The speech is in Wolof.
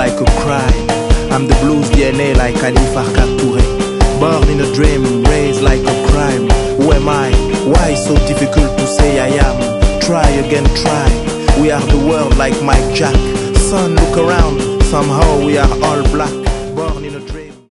like a crime. I'm the blues DNA like Ali Farka Touré. Born in a dream, raised like a crime. Who am I? Why so difficult to say I am? Try again, try. We are the world like Mike Jack. Son, look around, somehow we are all black.